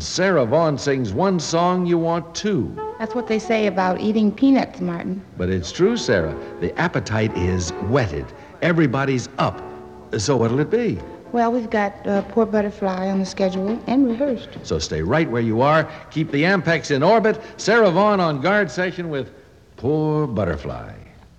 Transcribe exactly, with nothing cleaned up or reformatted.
Sarah Vaughan sings one song, you want two. That's what they say about eating peanuts, Martin. But it's true, Sarah. The appetite is whetted. Everybody's up. So what'll it be? Well, we've got uh, Poor Butterfly on the schedule and rehearsed. So stay right where you are. Keep the Ampex in orbit. Sarah Vaughan on guard session with Poor Butterfly.